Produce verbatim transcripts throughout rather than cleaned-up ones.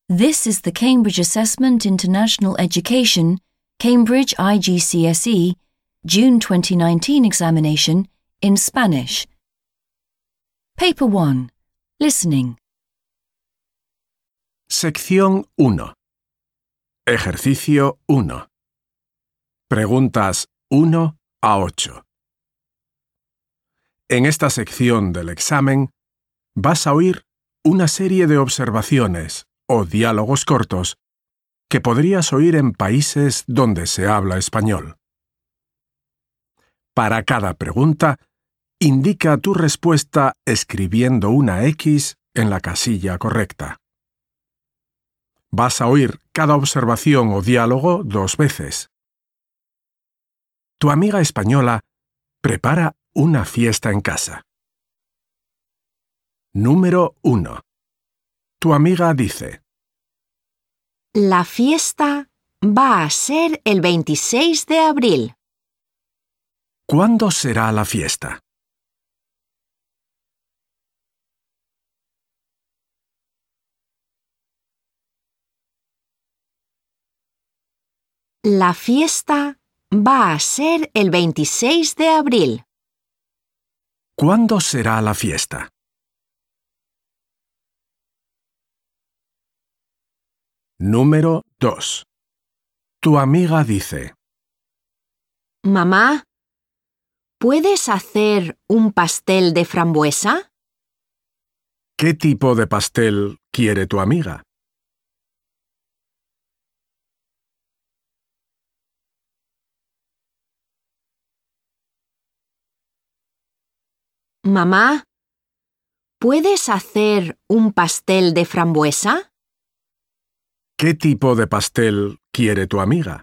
This is the Cambridge Assessment International Education, Cambridge I G C S E, June twenty nineteen examination in Spanish. Paper one. Listening. Sección uno. Ejercicio uno. Preguntas uno a ocho. En esta sección del examen vas a oír una serie de observaciones o diálogos cortos que podrías oír en países donde se habla español. Para cada pregunta, indica tu respuesta escribiendo una X en la casilla correcta. Vas a oír cada observación o diálogo dos veces. Tu amiga española prepara una fiesta en casa. Número uno. Tu amiga dice: La fiesta va a ser el veintiséis de abril. ¿Cuándo será la fiesta? La fiesta va a ser el veintiséis de abril. ¿Cuándo será la fiesta? Número dos. Tu amiga dice: Mamá, ¿puedes hacer un pastel de frambuesa? ¿Qué tipo de pastel quiere tu amiga? Mamá, ¿puedes hacer un pastel de frambuesa? ¿Qué tipo de pastel quiere tu amiga?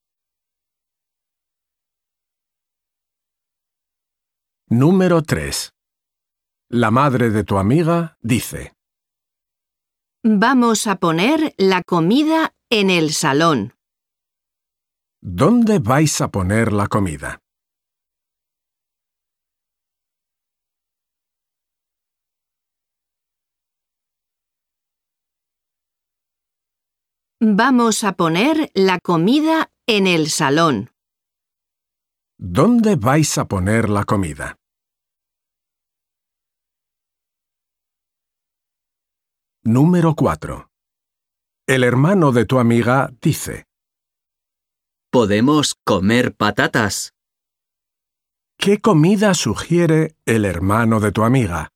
Número tres. La madre de tu amiga dice: Vamos a poner la comida en el salón. ¿Dónde vais a poner la comida? Vamos a poner la comida en el salón. ¿Dónde vais a poner la comida? Número cuatro. El hermano de tu amiga dice: ¿Podemos comer patatas? ¿Qué comida sugiere el hermano de tu amiga?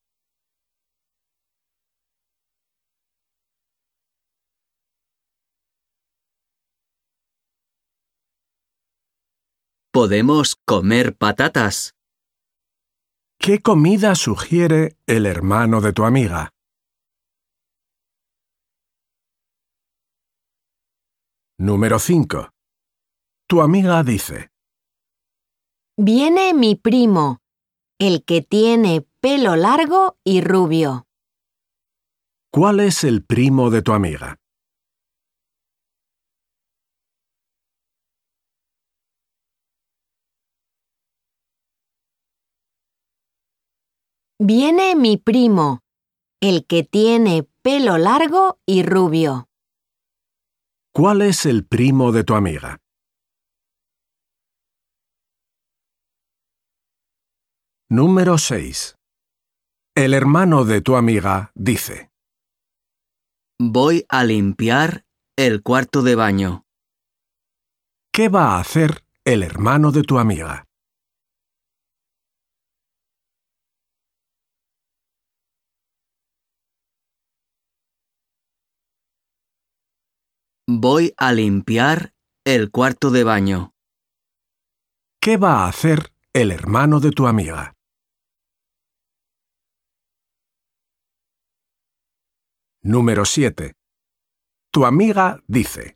¿Podemos comer patatas? ¿Qué comida sugiere el hermano de tu amiga? Número cinco. Tu amiga dice: Viene mi primo, el que tiene pelo largo y rubio. ¿Cuál es el primo de tu amiga? Viene mi primo, el que tiene pelo largo y rubio. ¿Cuál es el primo de tu amiga? Número seis. El hermano de tu amiga dice: Voy a limpiar el cuarto de baño. ¿Qué va a hacer el hermano de tu amiga? Voy a limpiar el cuarto de baño. ¿Qué va a hacer el hermano de tu amiga? Número siete. Tu amiga dice: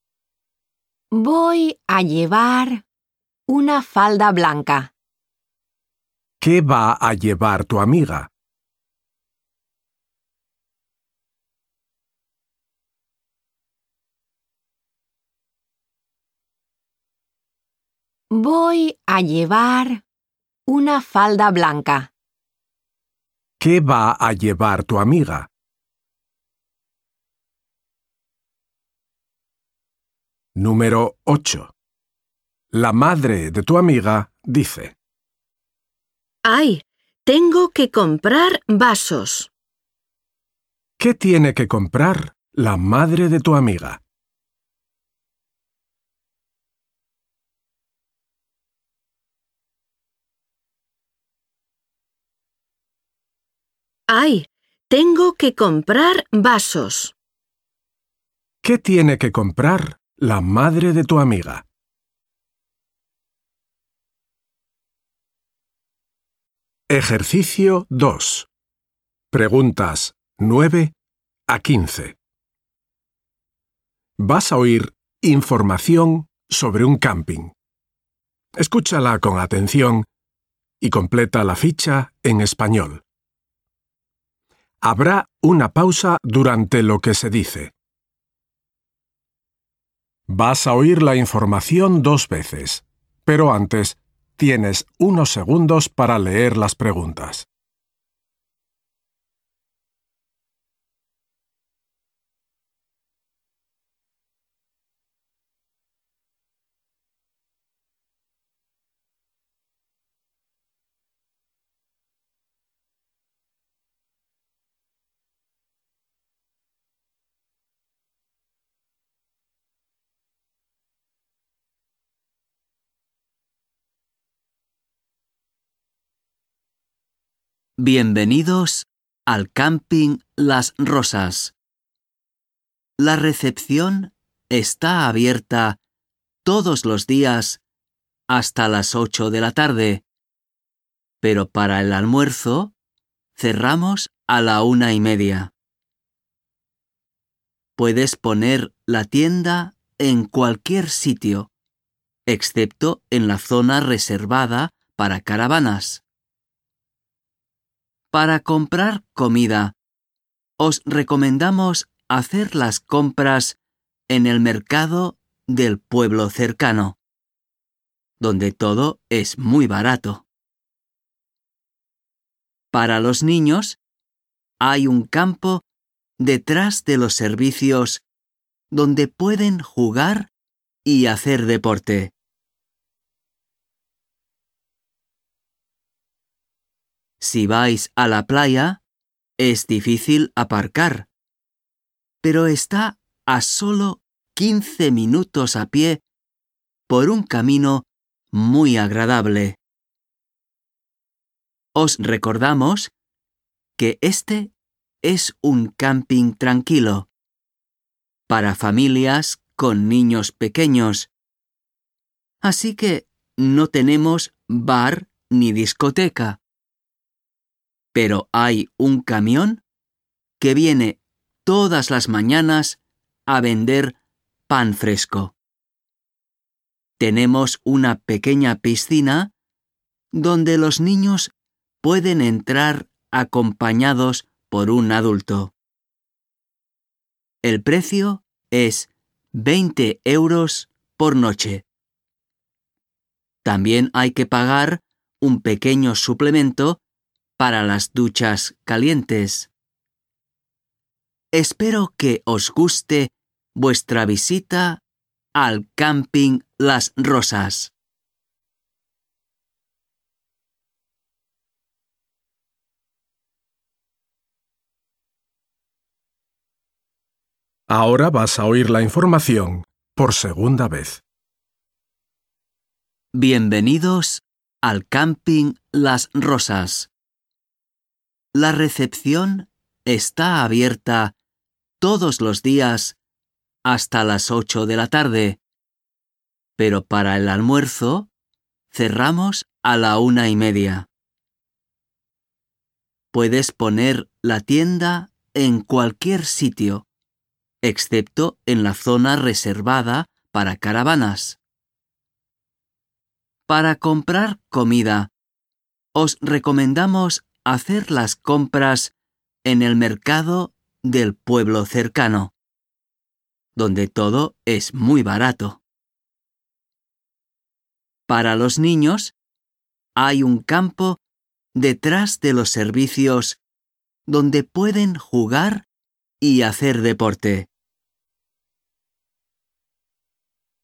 Voy a llevar una falda blanca. ¿Qué va a llevar tu amiga? Voy a llevar una falda blanca. ¿Qué va a llevar tu amiga? Número ocho. La madre de tu amiga dice: ¡Ay! Tengo que comprar vasos. ¿Qué tiene que comprar la madre de tu amiga? ¡Ay! Tengo que comprar vasos. ¿Qué tiene que comprar la madre de tu amiga? Ejercicio dos. Preguntas nueve a quince. Vas a oír información sobre un camping. Escúchala con atención y completa la ficha en español. Habrá una pausa durante lo que se dice. Vas a oír la información dos veces, pero antes tienes unos segundos para leer las preguntas. Bienvenidos al camping Las Rosas. La recepción está abierta todos los días hasta las ocho de la tarde, pero para el almuerzo cerramos a la una y media. Puedes poner la tienda en cualquier sitio, excepto en la zona reservada para caravanas. Para comprar comida, os recomendamos hacer las compras en el mercado del pueblo cercano, donde todo es muy barato. Para los niños, hay un campo detrás de los servicios donde pueden jugar y hacer deporte. Si vais a la playa, es difícil aparcar, pero está a solo quince minutos a pie por un camino muy agradable. Os recordamos que este es un camping tranquilo para familias con niños pequeños, así que no tenemos bar ni discoteca. Pero hay un camión que viene todas las mañanas a vender pan fresco. Tenemos una pequeña piscina donde los niños pueden entrar acompañados por un adulto. El precio es veinte euros por noche. También hay que pagar un pequeño suplemento para las duchas calientes. Espero que os guste vuestra visita al camping Las Rosas. Ahora vas a oír la información por segunda vez. Bienvenidos al camping Las Rosas. La recepción está abierta todos los días hasta las ocho de la tarde, pero para el almuerzo cerramos a la una y media. Puedes poner la tienda en cualquier sitio, excepto en la zona reservada para caravanas. Para comprar comida, os recomendamos hacer las compras en el mercado del pueblo cercano, donde todo es muy barato. Para los niños, hay un campo detrás de los servicios donde pueden jugar y hacer deporte.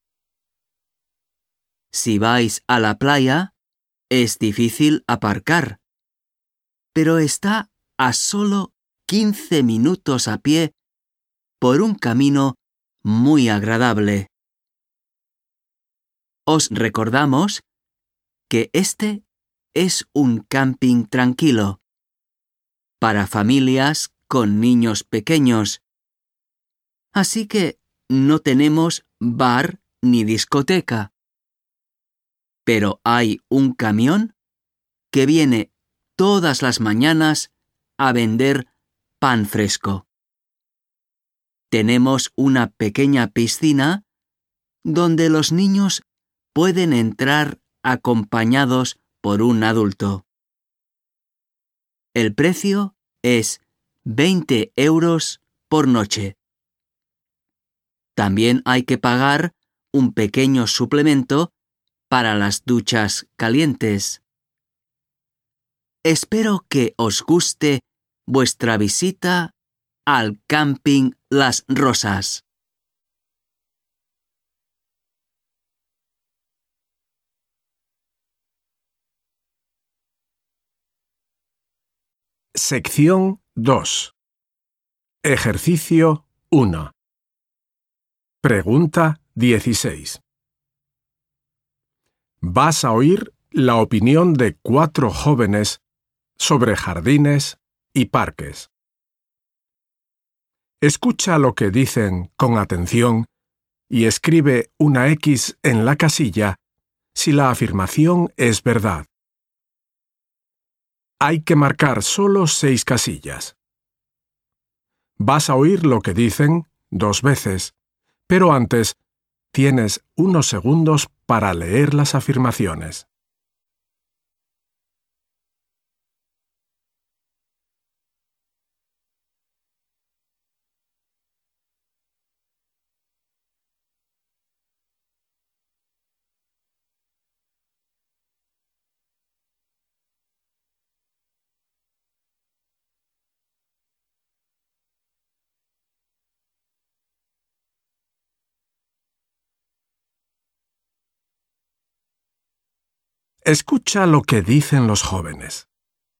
Si vais a la playa, es difícil aparcar, pero está a solo quince minutos a pie por un camino muy agradable. Os recordamos que este es un camping tranquilo para familias con niños pequeños, así que no tenemos bar ni discoteca. Pero hay un camión que viene todas las mañanas a vender pan fresco. Tenemos una pequeña piscina donde los niños pueden entrar acompañados por un adulto. El precio es veinte euros por noche. También hay que pagar un pequeño suplemento para las duchas calientes. Espero que os guste vuestra visita al camping Las Rosas. Sección dos. Ejercicio uno. Pregunta dieciséis. Vas a oír la opinión de cuatro jóvenes sobre jardines y parques. Escucha lo que dicen con atención y escribe una X en la casilla si la afirmación es verdad. Hay que marcar solo seis casillas. Vas a oír lo que dicen dos veces, pero antes tienes unos segundos para leer las afirmaciones. Escucha lo que dicen los jóvenes.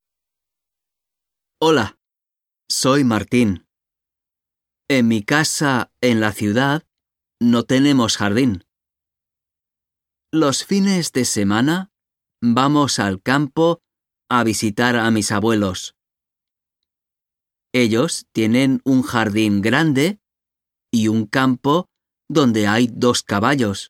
Hola, soy Martín. En mi casa en la ciudad no tenemos jardín. Los fines de semana vamos al campo a visitar a mis abuelos. Ellos tienen un jardín grande y un campo donde hay dos caballos.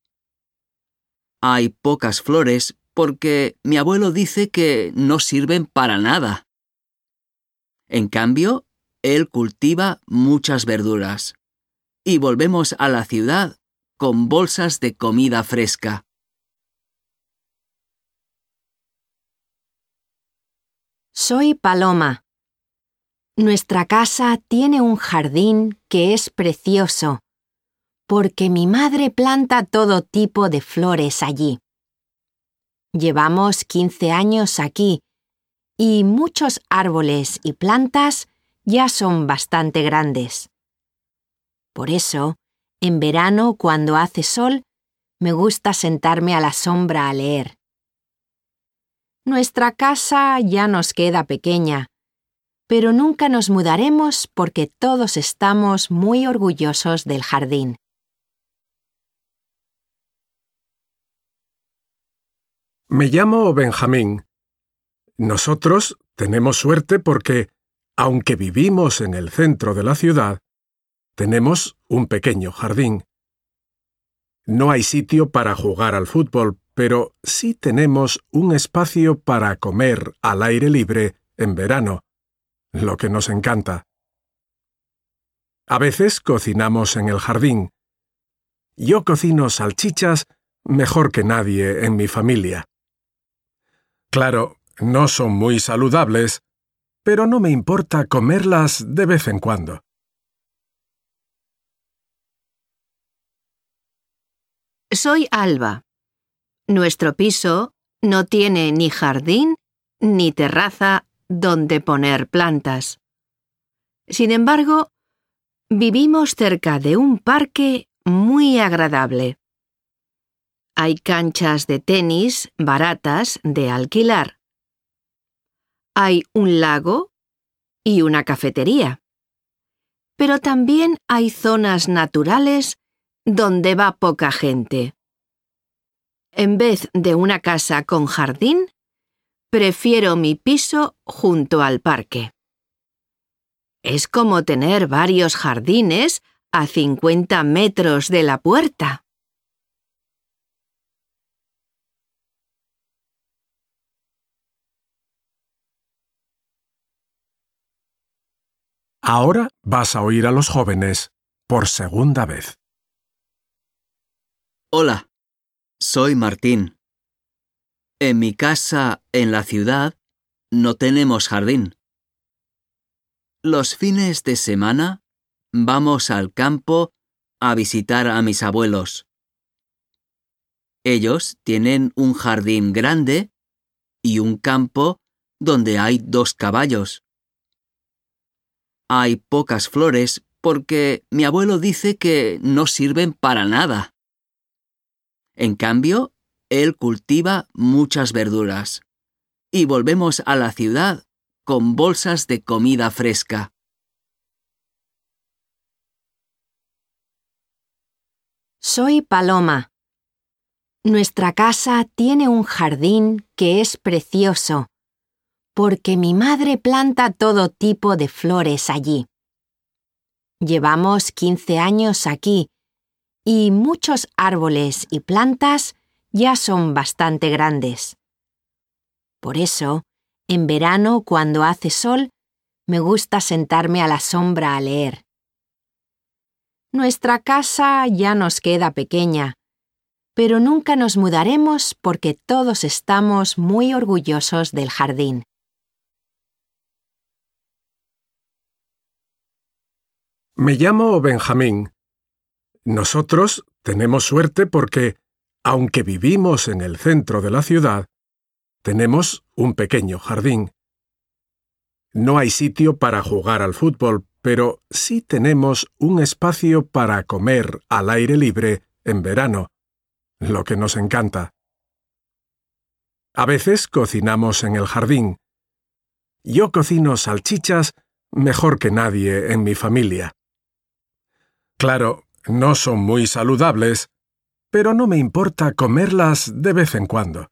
Hay pocas flores porque mi abuelo dice que no sirven para nada. En cambio, él cultiva muchas verduras y volvemos a la ciudad con bolsas de comida fresca. Soy Paloma. Nuestra casa tiene un jardín que es precioso, porque mi madre planta todo tipo de flores allí. Llevamos quince años aquí y muchos árboles y plantas ya son bastante grandes. Por eso, en verano, cuando hace sol, me gusta sentarme a la sombra a leer. Nuestra casa ya nos queda pequeña, pero nunca nos mudaremos porque todos estamos muy orgullosos del jardín. Me llamo Benjamín. Nosotros tenemos suerte porque, aunque vivimos en el centro de la ciudad, tenemos un pequeño jardín. No hay sitio para jugar al fútbol, pero sí tenemos un espacio para comer al aire libre en verano, lo que nos encanta. A veces cocinamos en el jardín. Yo cocino salchichas mejor que nadie en mi familia. Claro, no son muy saludables, pero no me importa comerlas de vez en cuando. Soy Alba. Nuestro piso no tiene ni jardín ni terraza donde poner plantas. Sin embargo, vivimos cerca de un parque muy agradable. Hay canchas de tenis baratas de alquilar. Hay un lago y una cafetería. Pero también hay zonas naturales donde va poca gente. En vez de una casa con jardín, prefiero mi piso junto al parque. Es como tener varios jardines a cincuenta metros de la puerta. Ahora vas a oír a los jóvenes por segunda vez. Hola, soy Martín. En mi casa en la ciudad no tenemos jardín. Los fines de semana vamos al campo a visitar a mis abuelos. Ellos tienen un jardín grande y un campo donde hay dos caballos. Hay pocas flores porque mi abuelo dice que no sirven para nada. En cambio, él cultiva muchas verduras. Y volvemos a la ciudad con bolsas de comida fresca. Soy Paloma. Nuestra casa tiene un jardín que es precioso, porque mi madre planta todo tipo de flores allí. Llevamos quince años aquí y muchos árboles y plantas ya son bastante grandes. Por eso, en verano, cuando hace sol, me gusta sentarme a la sombra a leer. Nuestra casa ya nos queda pequeña, pero nunca nos mudaremos porque todos estamos muy orgullosos del jardín. Me llamo Benjamín. Nosotros tenemos suerte porque, aunque vivimos en el centro de la ciudad, tenemos un pequeño jardín. No hay sitio para jugar al fútbol, pero sí tenemos un espacio para comer al aire libre en verano, lo que nos encanta. A veces cocinamos en el jardín. Yo cocino salchichas mejor que nadie en mi familia. Claro, no son muy saludables, pero no me importa comerlas de vez en cuando.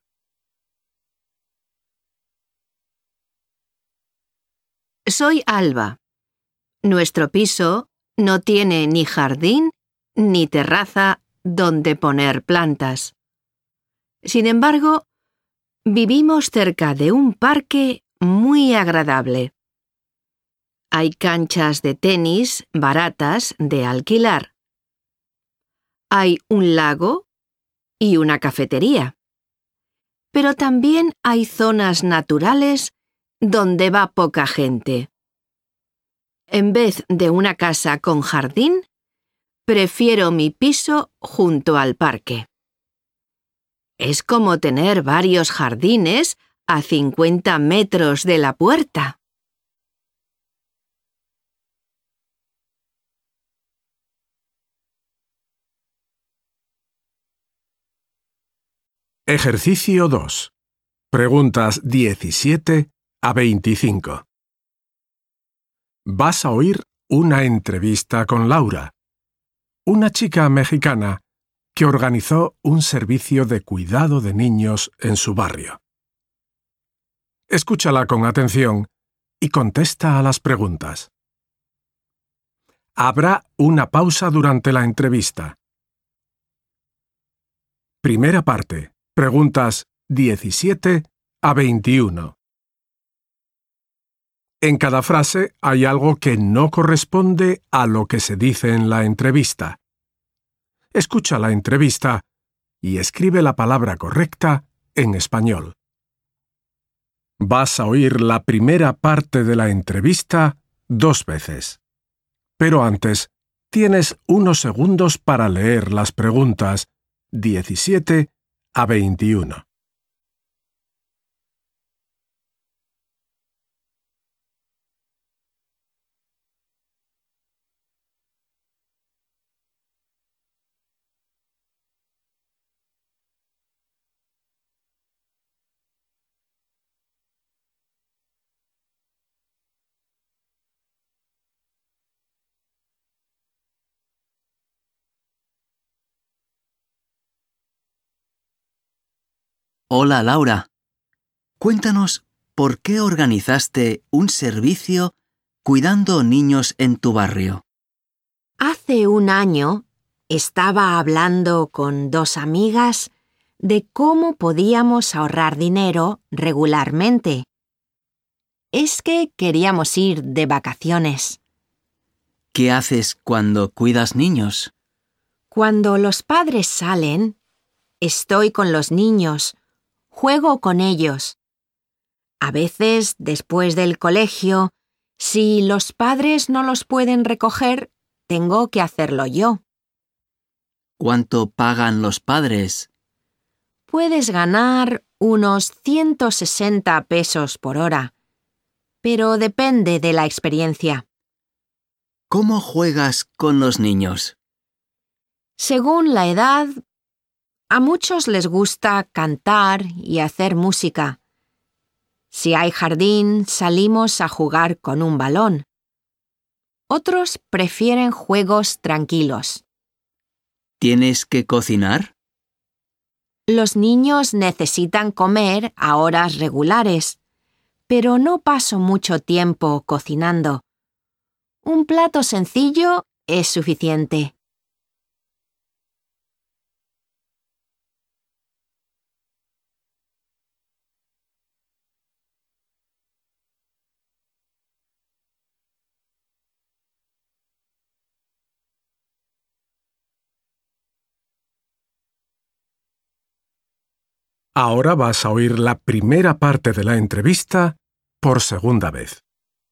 Soy Alba. Nuestro piso no tiene ni jardín ni terraza donde poner plantas. Sin embargo, vivimos cerca de un parque muy agradable. Hay canchas de tenis baratas de alquilar. Hay un lago y una cafetería. Pero también hay zonas naturales donde va poca gente. En vez de una casa con jardín, prefiero mi piso junto al parque. Es como tener varios jardines a cincuenta metros de la puerta. Ejercicio dos. Preguntas diecisiete a veinticinco. Vas a oír una entrevista con Laura, una chica mexicana que organizó un servicio de cuidado de niños en su barrio. Escúchala con atención y contesta a las preguntas. Habrá una pausa durante la entrevista. Primera parte. Preguntas diecisiete a veintiuno. En cada frase hay algo que no corresponde a lo que se dice en la entrevista. Escucha la entrevista y escribe la palabra correcta en español. Vas a oír la primera parte de la entrevista dos veces. Pero antes, tienes unos segundos para leer las preguntas diecisiete a veintiuno. Hola, Laura. Cuéntanos por qué organizaste un servicio cuidando niños en tu barrio. Hace un año estaba hablando con dos amigas de cómo podíamos ahorrar dinero regularmente. Es que queríamos ir de vacaciones. ¿Qué haces cuando cuidas niños? Cuando los padres salen, estoy con los niños, juego con ellos. A veces, después del colegio, si los padres no los pueden recoger, tengo que hacerlo yo. ¿Cuánto pagan los padres? Puedes ganar unos ciento sesenta pesos por hora, pero depende de la experiencia. ¿Cómo juegas con los niños? Según la edad, a muchos les gusta cantar y hacer música. Si hay jardín, salimos a jugar con un balón. Otros prefieren juegos tranquilos. ¿Tienes que cocinar? Los niños necesitan comer a horas regulares, pero no paso mucho tiempo cocinando. Un plato sencillo es suficiente. Ahora vas a oír la primera parte de la entrevista por segunda vez.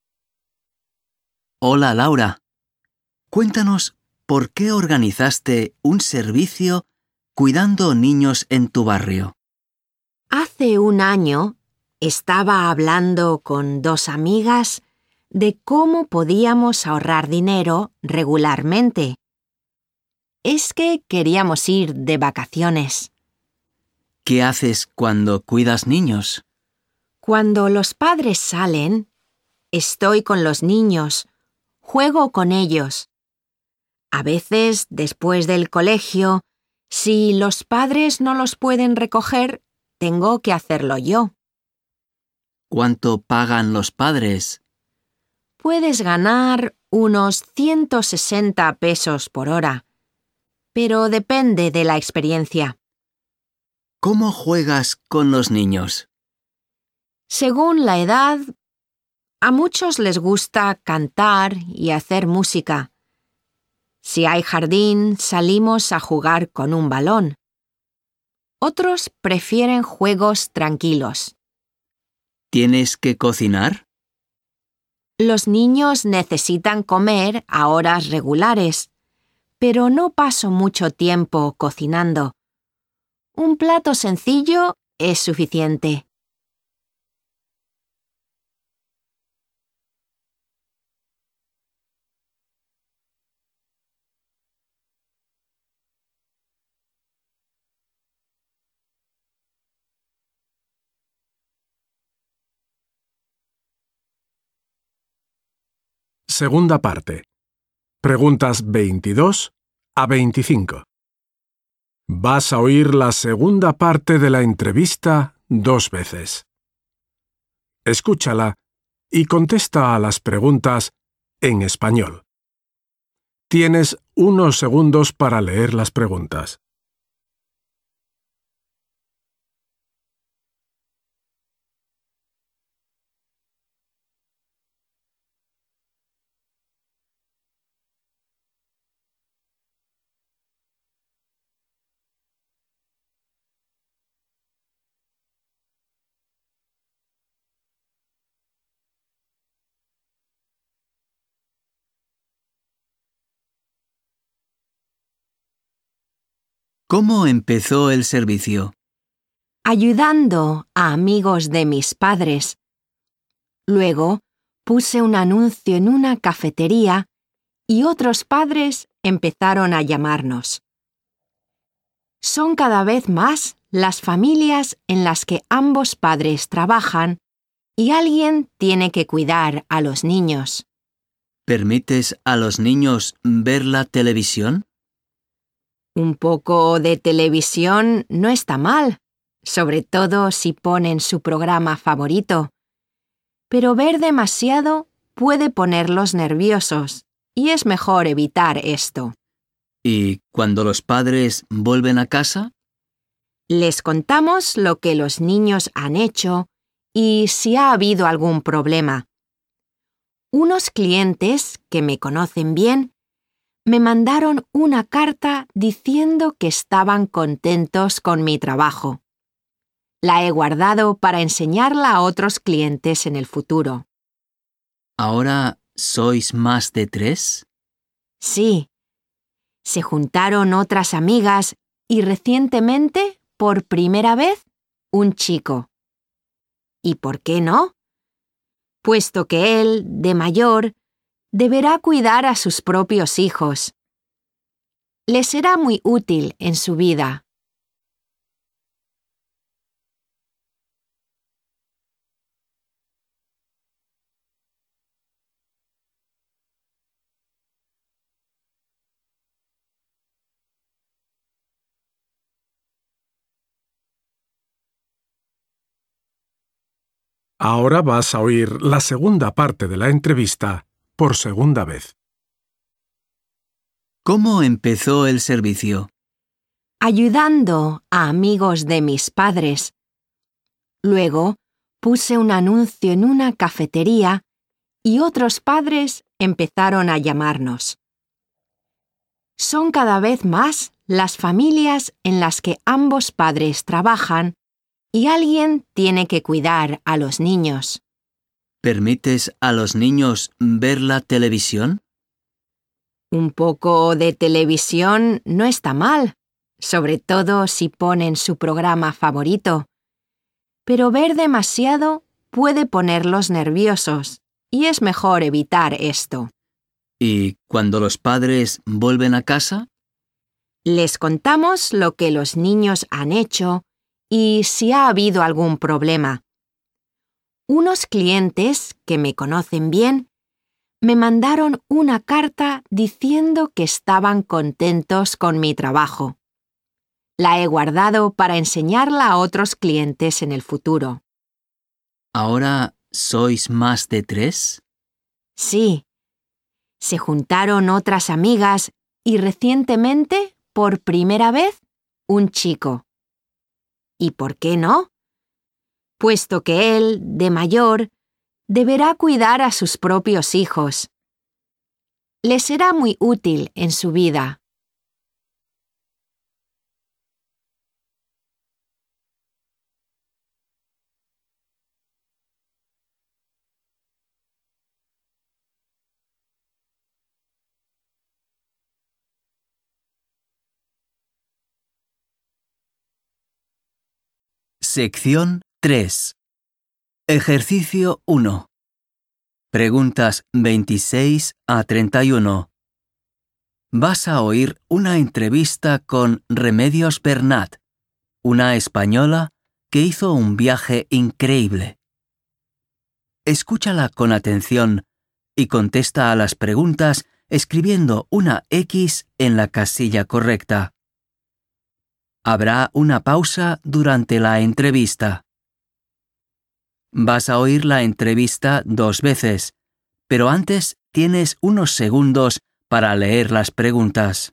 Hola, Laura. Cuéntanos por qué organizaste un servicio cuidando niños en tu barrio. Hace un año estaba hablando con dos amigas de cómo podíamos ahorrar dinero regularmente. Es que queríamos ir de vacaciones. ¿Qué haces cuando cuidas niños? Cuando los padres salen, estoy con los niños, juego con ellos. A veces, después del colegio, si los padres no los pueden recoger, tengo que hacerlo yo. ¿Cuánto pagan los padres? Puedes ganar unos ciento sesenta pesos por hora, pero depende de la experiencia. ¿Cómo juegas con los niños? Según la edad, a muchos les gusta cantar y hacer música. Si hay jardín, salimos a jugar con un balón. Otros prefieren juegos tranquilos. ¿Tienes que cocinar? Los niños necesitan comer a horas regulares, pero no paso mucho tiempo cocinando. Un plato sencillo es suficiente. Segunda parte. Preguntas veintidós a veinticinco. Vas a oír la segunda parte de la entrevista dos veces. Escúchala y contesta a las preguntas en español. Tienes unos segundos para leer las preguntas. ¿Cómo empezó el servicio? Ayudando a amigos de mis padres. Luego puse un anuncio en una cafetería y otros padres empezaron a llamarnos. Son cada vez más las familias en las que ambos padres trabajan y alguien tiene que cuidar a los niños. ¿Permites a los niños ver la televisión? Un poco de televisión no está mal, sobre todo si ponen su programa favorito. Pero ver demasiado puede ponerlos nerviosos y es mejor evitar esto. ¿Y cuando los padres vuelven a casa? Les contamos lo que los niños han hecho y si ha habido algún problema. Unos clientes que me conocen bien me mandaron una carta diciendo que estaban contentos con mi trabajo. La he guardado para enseñarla a otros clientes en el futuro. ¿Ahora sois más de tres? Sí. Se juntaron otras amigas y recientemente, por primera vez, un chico. ¿Y por qué no? Puesto que él, de mayor, deberá cuidar a sus propios hijos. Le será muy útil en su vida. Ahora vas a oír la segunda parte de la entrevista por segunda vez. ¿Cómo empezó el servicio? Ayudando a amigos de mis padres. Luego, puse un anuncio en una cafetería y otros padres empezaron a llamarnos. Son cada vez más las familias en las que ambos padres trabajan y alguien tiene que cuidar a los niños. ¿Permites a los niños ver la televisión? Un poco de televisión no está mal, sobre todo si ponen su programa favorito. Pero ver demasiado puede ponerlos nerviosos y es mejor evitar esto. ¿Y cuando los padres vuelven a casa? Les contamos lo que los niños han hecho y si ha habido algún problema. Unos clientes que me conocen bien me mandaron una carta diciendo que estaban contentos con mi trabajo. La he guardado para enseñarla a otros clientes en el futuro. ¿Ahora sois más de tres? Sí. Se juntaron otras amigas y recientemente, por primera vez, un chico. ¿Y por qué no? Puesto que él, de mayor, deberá cuidar a sus propios hijos. Le será muy útil en su vida. Sección tres. Ejercicio uno. Preguntas veintiséis a treinta y uno. Vas a oír una entrevista con Remedios Bernat, una española que hizo un viaje increíble. Escúchala con atención y contesta a las preguntas escribiendo una X en la casilla correcta. Habrá una pausa durante la entrevista. Vas a oír la entrevista dos veces, pero antes tienes unos segundos para leer las preguntas.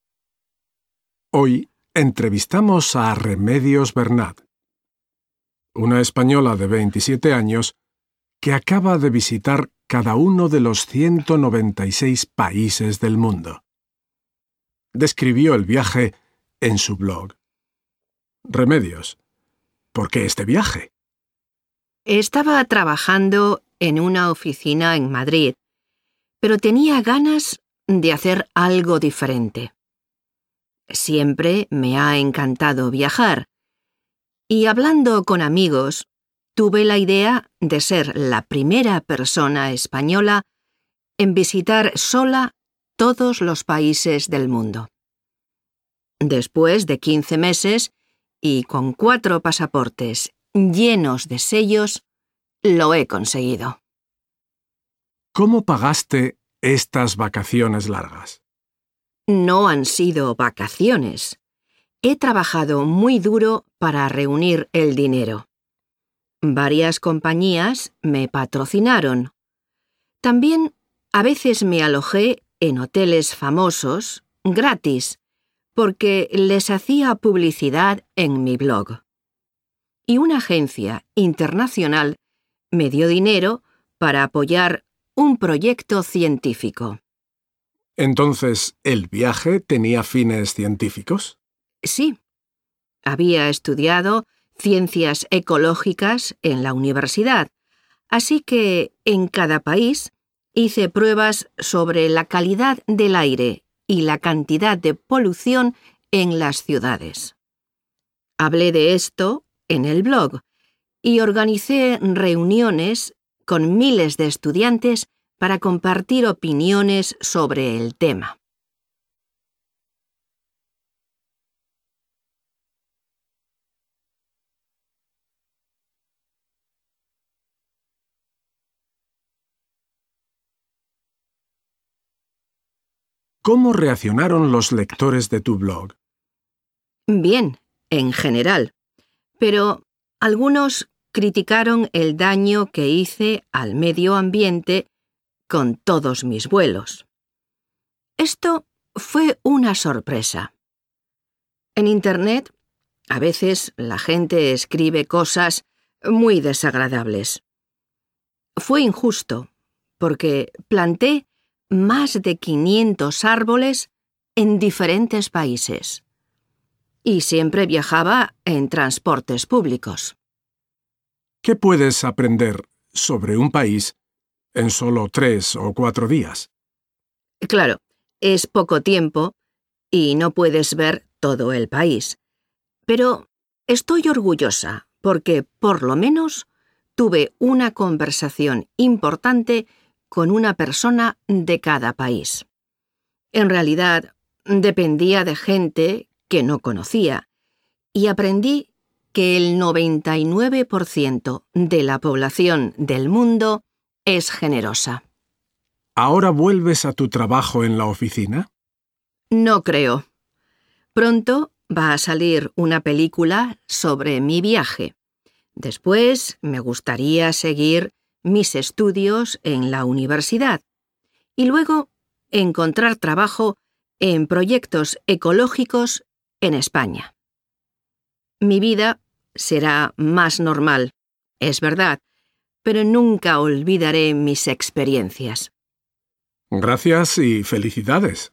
Hoy entrevistamos a Remedios Bernat. una española de veintisiete años que acaba de visitar cada uno de los ciento noventa y seis países del mundo. Describió el viaje en su blog. Remedios. ¿Por qué este viaje? Estaba trabajando en una oficina en Madrid, pero tenía ganas de hacer algo diferente. Siempre me ha encantado viajar, y hablando con amigos, tuve la idea de ser la primera persona española en visitar sola todos los países del mundo. Después de quince meses y con cuatro pasaportes llenos de sellos, lo he conseguido. ¿Cómo pagaste estas vacaciones largas? No han sido vacaciones. He trabajado muy duro para reunir el dinero. Varias compañías me patrocinaron. También a veces me alojé en hoteles famosos, gratis, porque les hacía publicidad en mi blog. Y una agencia internacional me dio dinero para apoyar un proyecto científico. Entonces, ¿el viaje tenía fines científicos? Sí. Había estudiado ciencias ecológicas en la universidad, así que en cada país hice pruebas sobre la calidad del aire y la cantidad de polución en las ciudades. Hablé de esto en el blog y organicé reuniones con miles de estudiantes para compartir opiniones sobre el tema. ¿Cómo reaccionaron los lectores de tu blog? Bien, en general, pero algunos criticaron el daño que hice al medio ambiente con todos mis vuelos. Esto fue una sorpresa. En Internet, a veces la gente escribe cosas muy desagradables. Fue injusto, porque planté más de quinientos árboles en diferentes países. Y siempre viajaba en transportes públicos. ¿Qué puedes aprender sobre un país en solo tres o cuatro días? Claro, es poco tiempo y no puedes ver todo el país. Pero estoy orgullosa porque, por lo menos, tuve una conversación importante con una persona de cada país. En realidad, dependía de gente que no conocía, y aprendí que el noventa y nueve por ciento de la población del mundo es generosa. ¿Ahora vuelves a tu trabajo en la oficina? No creo. Pronto va a salir una película sobre mi viaje. Después me gustaría seguir mis estudios en la universidad y luego encontrar trabajo en proyectos ecológicos en España. Mi vida será más normal, es verdad, pero nunca olvidaré mis experiencias. Gracias y felicidades.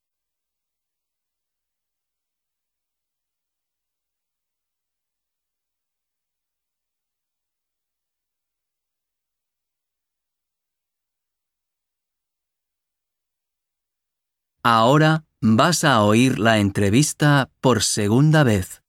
Ahora vas a oír la entrevista por segunda vez.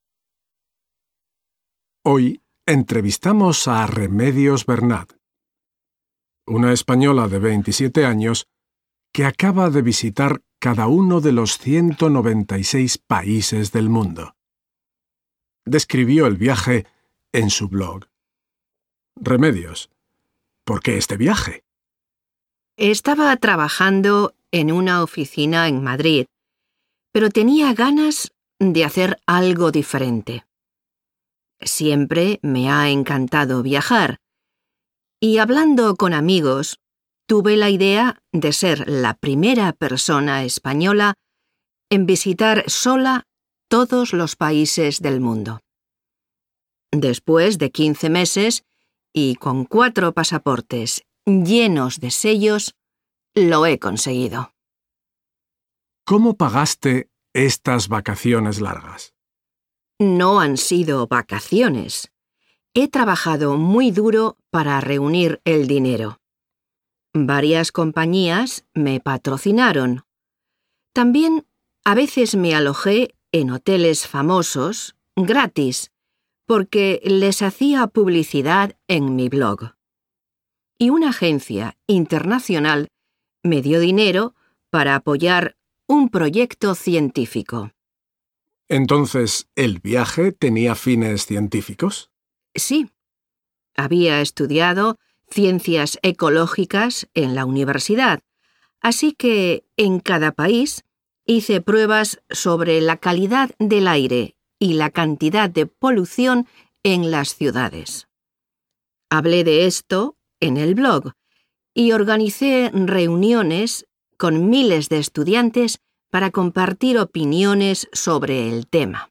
Hoy entrevistamos a Remedios Bernat, una española de veintisiete años que acaba de visitar cada uno de los ciento noventa y seis países del mundo. Describió el viaje en su blog. Remedios. ¿Por qué este viaje? Estaba trabajando en una oficina en Madrid, pero tenía ganas de hacer algo diferente. Siempre me ha encantado viajar, y hablando con amigos, tuve la idea de ser la primera persona española en visitar sola todos los países del mundo. Después de quince meses y con cuatro pasaportes llenos de sellos, lo he conseguido. ¿Cómo pagaste estas vacaciones largas? No han sido vacaciones. He trabajado muy duro para reunir el dinero. Varias compañías me patrocinaron. También a veces me alojé en hoteles famosos, gratis, porque les hacía publicidad en mi blog. Y una agencia internacional me dio dinero para apoyar un proyecto científico. Entonces, ¿el viaje tenía fines científicos? Sí. Había estudiado ciencias ecológicas en la universidad, así que en cada país hice pruebas sobre la calidad del aire y la cantidad de polución en las ciudades. Hablé de esto en el blog y organicé reuniones con miles de estudiantes para compartir opiniones sobre el tema.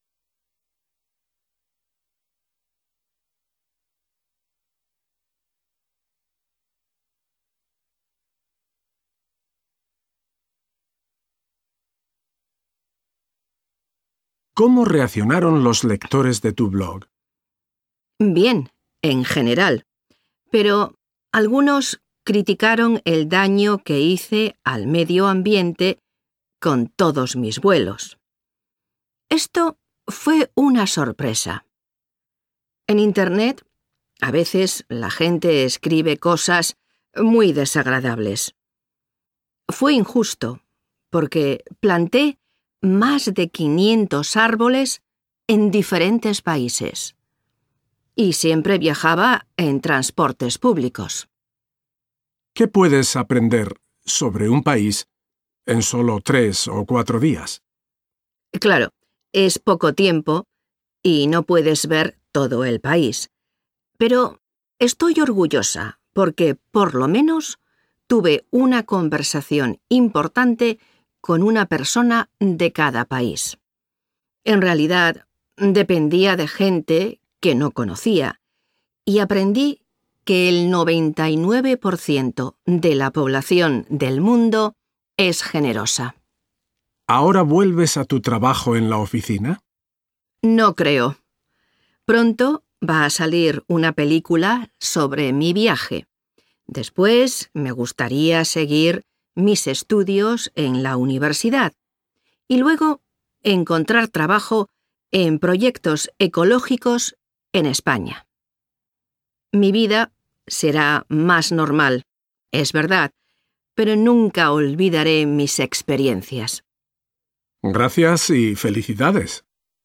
¿Cómo reaccionaron los lectores de tu blog? Bien, en general, pero algunos criticaron el daño que hice al medio ambiente con todos mis vuelos. Esto fue una sorpresa. En Internet, a veces la gente escribe cosas muy desagradables. Fue injusto, porque planté más de quinientos árboles en diferentes países. Y siempre viajaba en transportes públicos. ¿Qué puedes aprender sobre un país en solo tres o cuatro días? Claro, es poco tiempo y no puedes ver todo el país. Pero estoy orgullosa porque, por lo menos, tuve una conversación importante con una persona de cada país. En realidad, dependía de gente que no conocía, y aprendí que el noventa y nueve por ciento de la población del mundo es generosa. ¿Ahora vuelves a tu trabajo en la oficina? No creo. Pronto va a salir una película sobre mi viaje. Después me gustaría seguir mis estudios en la universidad y luego encontrar trabajo en proyectos ecológicos en España. Mi vida será más normal, es verdad, pero nunca olvidaré mis experiencias. Gracias y felicidades.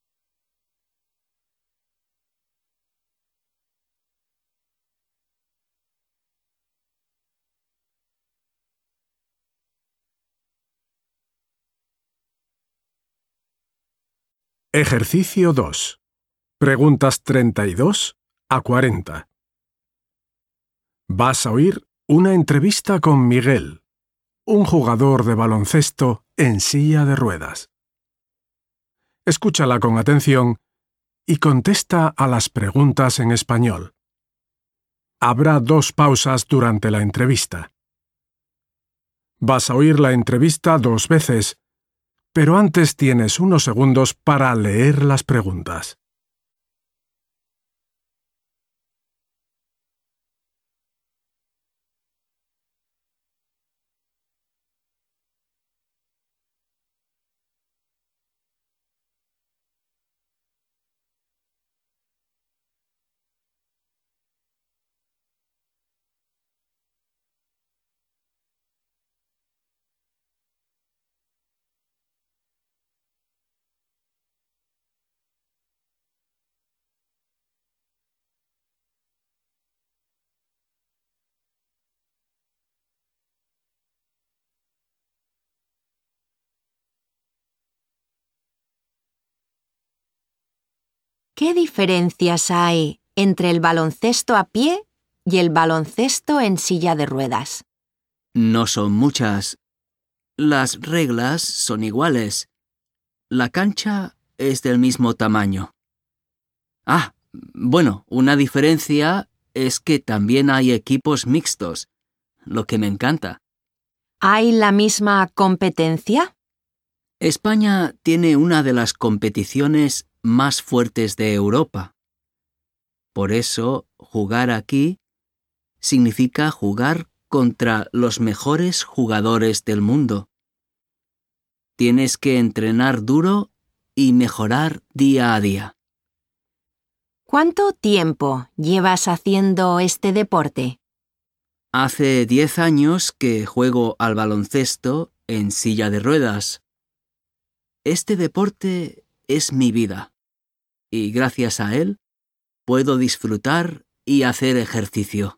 Ejercicio dos. Preguntas treinta y dos a cuarenta. Vas a oír una entrevista con Miguel, un jugador de baloncesto en silla de ruedas. Escúchala con atención y contesta a las preguntas en español. Habrá dos pausas durante la entrevista. Vas a oír la entrevista dos veces, pero antes tienes unos segundos para leer las preguntas. ¿Qué diferencias hay entre el baloncesto a pie y el baloncesto en silla de ruedas? No son muchas. Las reglas son iguales. La cancha es del mismo tamaño. Ah, bueno, una diferencia es que también hay equipos mixtos, lo que me encanta. ¿Hay la misma competencia? España tiene una de las competiciones más fuertes de Europa. Por eso, jugar aquí significa jugar contra los mejores jugadores del mundo. Tienes que entrenar duro y mejorar día a día. ¿Cuánto tiempo llevas haciendo este deporte? Hace diez años que juego al baloncesto en silla de ruedas. Este deporte es mi vida y gracias a él puedo disfrutar y hacer ejercicio.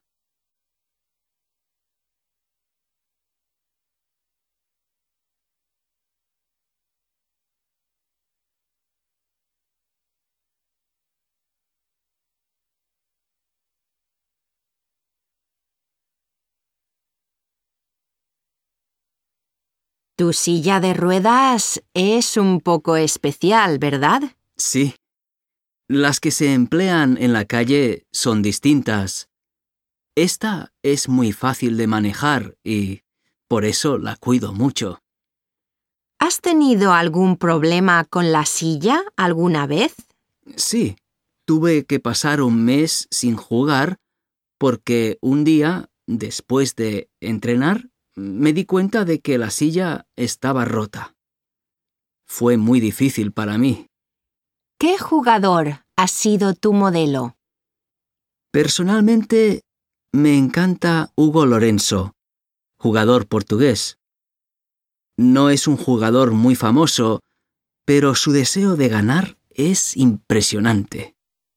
Tu silla de ruedas es un poco especial, ¿verdad? Sí. Las que se emplean en la calle son distintas. Esta es muy fácil de manejar y por eso la cuido mucho. ¿Has tenido algún problema con la silla alguna vez? Sí, tuve que pasar un mes sin jugar porque un día, después de entrenar, me di cuenta de que la silla estaba rota. Fue muy difícil para mí. ¿Qué jugador ha sido tu modelo? Personalmente, me encanta Hugo Lorenzo, jugador portugués. No es un jugador muy famoso, pero su deseo de ganar es impresionante.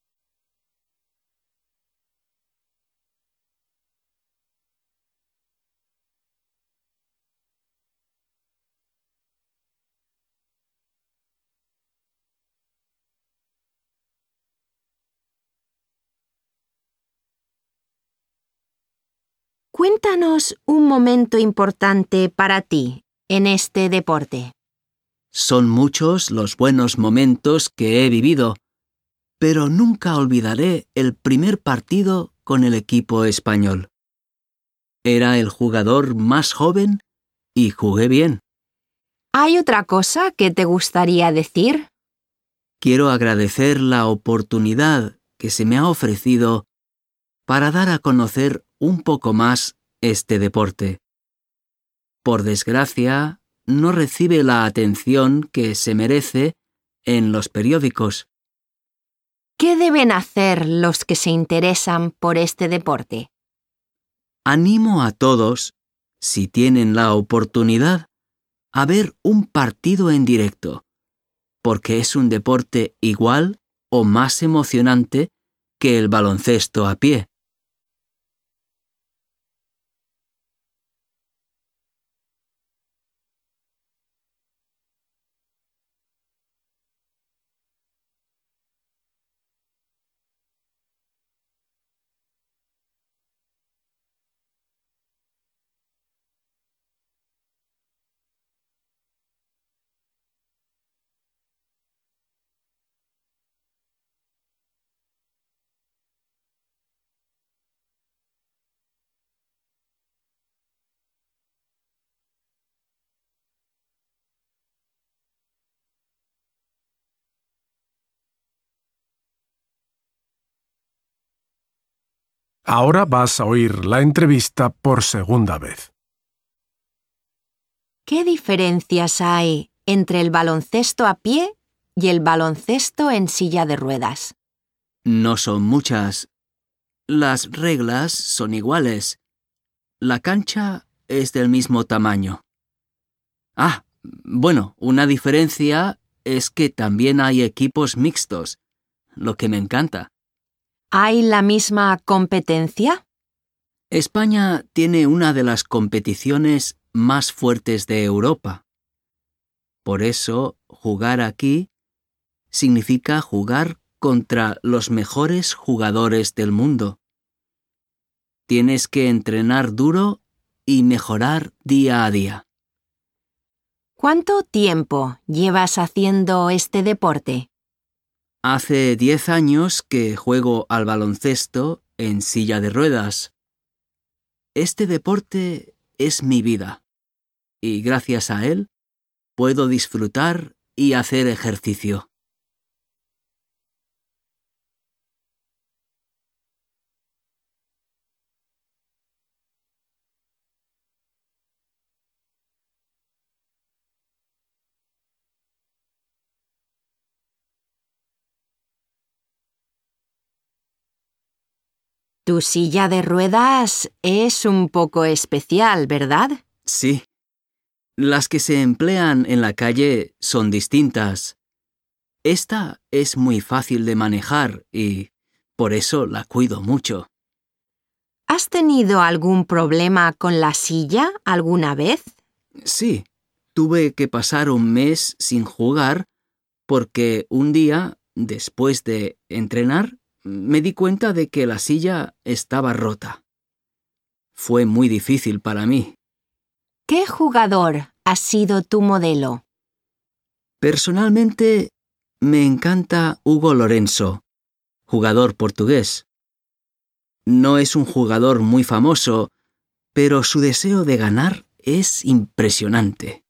Cuéntanos un momento importante para ti en este deporte. Son muchos los buenos momentos que he vivido, pero nunca olvidaré el primer partido con el equipo español. Era el jugador más joven y jugué bien. ¿Hay otra cosa que te gustaría decir? Quiero agradecer la oportunidad que se me ha ofrecido para dar a conocer un poco más este deporte. Por desgracia, no recibe la atención que se merece en los periódicos. ¿Qué deben hacer los que se interesan por este deporte? Animo a todos, si tienen la oportunidad, a ver un partido en directo, porque es un deporte igual o más emocionante que el baloncesto a pie. Ahora vas a oír la entrevista por segunda vez. ¿Qué diferencias hay entre el baloncesto a pie y el baloncesto en silla de ruedas? No son muchas. Las reglas son iguales. La cancha es del mismo tamaño. Ah, bueno, una diferencia es que también hay equipos mixtos, lo que me encanta. ¿Hay la misma competencia? España tiene una de las competiciones más fuertes de Europa. Por eso, jugar aquí significa jugar contra los mejores jugadores del mundo. Tienes que entrenar duro y mejorar día a día. ¿Cuánto tiempo llevas haciendo este deporte? Hace diez años que juego al baloncesto en silla de ruedas. Este deporte es mi vida y gracias a él puedo disfrutar y hacer ejercicio. Tu silla de ruedas es un poco especial, ¿verdad? Sí, las que se emplean en la calle son distintas. Esta es muy fácil de manejar y por eso la cuido mucho. ¿Has tenido algún problema con la silla alguna vez? Sí, tuve que pasar un mes sin jugar porque un día, después de entrenar, me di cuenta de que la silla estaba rota. Fue muy difícil para mí. ¿Qué jugador ha sido tu modelo? Personalmente, me encanta Hugo Lorenzo, jugador portugués. No es un jugador muy famoso, pero su deseo de ganar es impresionante.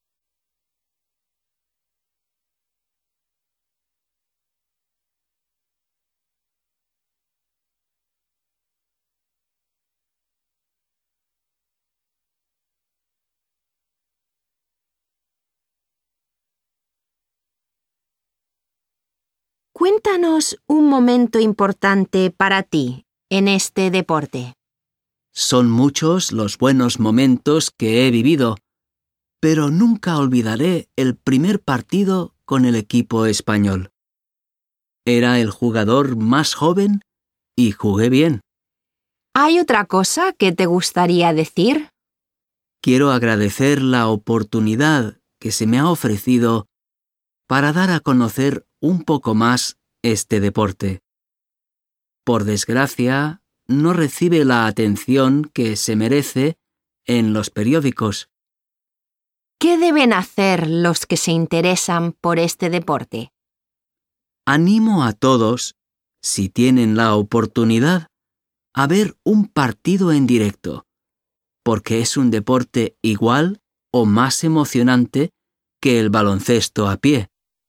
Cuéntanos un momento importante para ti en este deporte. Son muchos los buenos momentos que he vivido, pero nunca olvidaré el primer partido con el equipo español. Era el jugador más joven y jugué bien. ¿Hay otra cosa que te gustaría decir? Quiero agradecer la oportunidad que se me ha ofrecido para dar a conocer un poco más este deporte. Por desgracia, no recibe la atención que se merece en los periódicos. ¿Qué deben hacer los que se interesan por este deporte? Animo a todos, si tienen la oportunidad, a ver un partido en directo, porque es un deporte igual o más emocionante que el baloncesto a pie.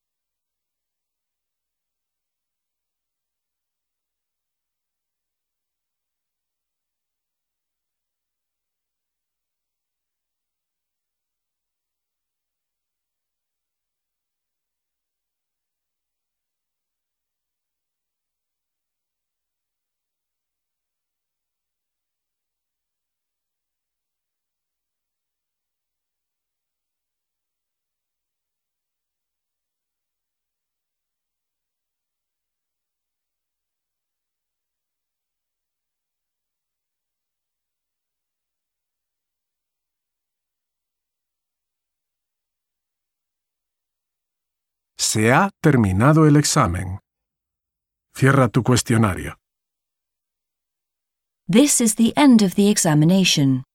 Se ha terminado el examen. Cierra tu cuestionario. This is the end of the examination.